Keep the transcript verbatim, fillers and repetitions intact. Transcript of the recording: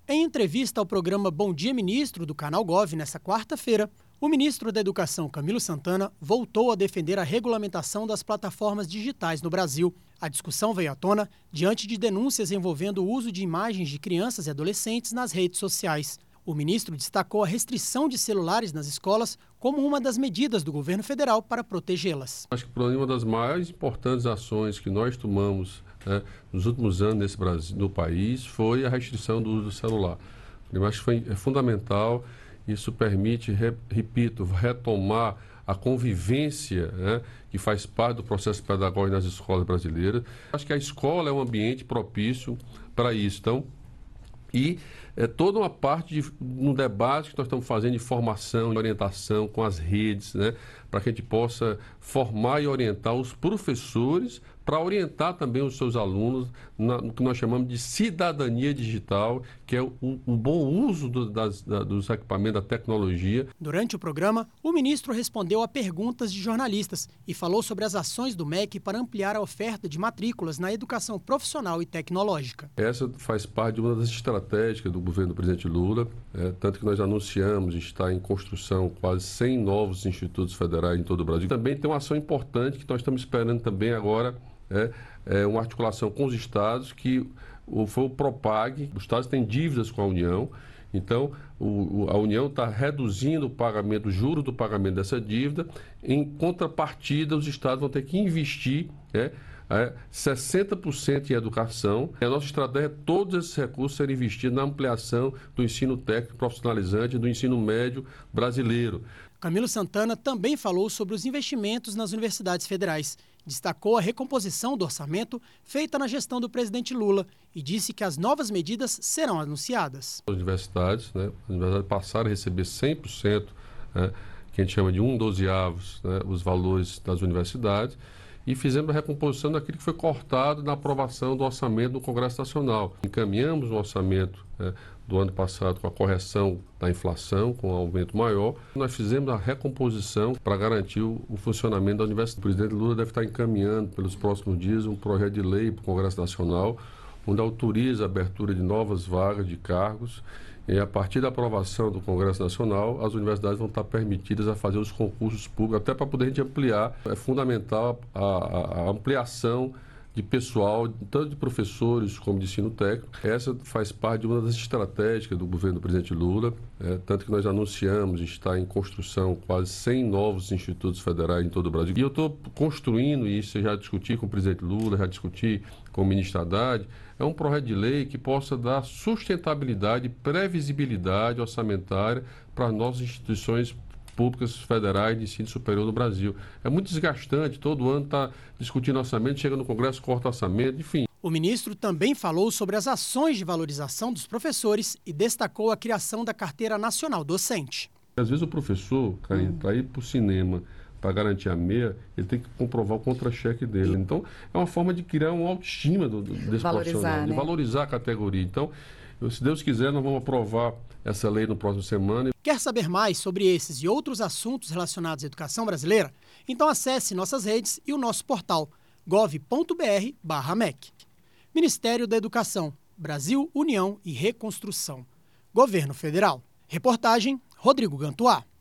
Em entrevista ao programa Bom Dia Ministro do Canal Gov nesta quarta-feira, o ministro da Educação, Camilo Santana, voltou a defender a regulamentação das plataformas digitais no Brasil. A discussão veio à tona diante de denúncias envolvendo o uso de imagens de crianças e adolescentes nas redes sociais. O ministro destacou a restrição de celulares nas escolas como uma das medidas do governo federal para protegê-las. Acho que uma das mais importantes ações que nós tomamos né, nos últimos anos nesse Brasil, no país foi a restrição do uso do celular. Eu acho que foi, é fundamental, isso permite, re, repito, retomar a convivência né, que faz parte do processo pedagógico nas escolas brasileiras. Acho que a escola é um ambiente propício para isso. Então, E é toda uma parte de um debate que nós estamos fazendo de formação e orientação com as redes, né, para que a gente possa formar e orientar os professores para orientar também os seus alunos na, no que nós chamamos de cidadania digital, que é o, o bom uso do, das, da, dos equipamentos, da tecnologia. Durante o programa, o ministro respondeu a perguntas de jornalistas e falou sobre as ações do M E C para ampliar a oferta de matrículas na educação profissional e tecnológica. Essa faz parte de uma das estratégicas do governo do presidente Lula, é, tanto que nós anunciamos, está em construção quase cem novos institutos federais em todo o Brasil. Também tem uma ação importante que nós estamos esperando também agora, É, é uma articulação com os estados, que o, foi o Propag. Os estados têm dívidas com a União, então o, o, a União está reduzindo o pagamento, o juro do pagamento dessa dívida. Em contrapartida, os estados vão ter que investir é, é, sessenta por cento em educação. E a nossa estratégia é todos esses recursos serem investidos na ampliação do ensino técnico profissionalizante do ensino médio brasileiro. Camilo Santana também falou sobre os investimentos nas universidades federais. Destacou a recomposição do orçamento feita na gestão do presidente Lula e disse que as novas medidas serão anunciadas. As universidades, né, as universidades passaram a receber cem por cento, né, que a gente chama de um dozeavos, né, os valores das universidades, e fizemos a recomposição daquilo que foi cortado na aprovação do orçamento do Congresso Nacional. Encaminhamos o orçamento né, do ano passado com a correção da inflação, com um aumento maior. Nós fizemos a recomposição para garantir o, o funcionamento da universidade. O presidente Lula deve estar encaminhando, pelos próximos dias, um projeto de lei para o Congresso Nacional, onde autoriza a abertura de novas vagas de cargos. E a partir da aprovação do Congresso Nacional, as universidades vão estar permitidas a fazer os concursos públicos, até para poder a gente ampliar. É fundamental a, a, a ampliação de pessoal, tanto de professores como de ensino técnico. Essa faz parte de uma das estratégicas do governo do presidente Lula, é, tanto que nós anunciamos, está em construção quase cem novos institutos federais em todo o Brasil. E eu estou construindo isso, eu já discuti com o presidente Lula, já discuti com o ministro Haddad, é um projeto de lei que possa dar sustentabilidade e previsibilidade orçamentária para as nossas instituições públicas federais de ensino superior no Brasil. É muito desgastante, todo ano está discutindo orçamento, chega no Congresso, corta orçamento, enfim. O ministro também falou sobre as ações de valorização dos professores e destacou a criação da Carteira Nacional Docente. Às vezes o professor, Karine, para ir para o cinema, para garantir a meia, ele tem que comprovar o contra-cheque dele. Então, é uma forma de criar uma autoestima do, desse valorizar, profissional, né? de valorizar a categoria. Então, se Deus quiser, nós vamos aprovar essa lei no próximo semana. Quer saber mais sobre esses e outros assuntos relacionados à educação brasileira? Então acesse nossas redes e o nosso portal gov ponto br barra M E C. Ministério da Educação, Brasil, União e Reconstrução. Governo Federal. Reportagem Rodrigo Gantuá.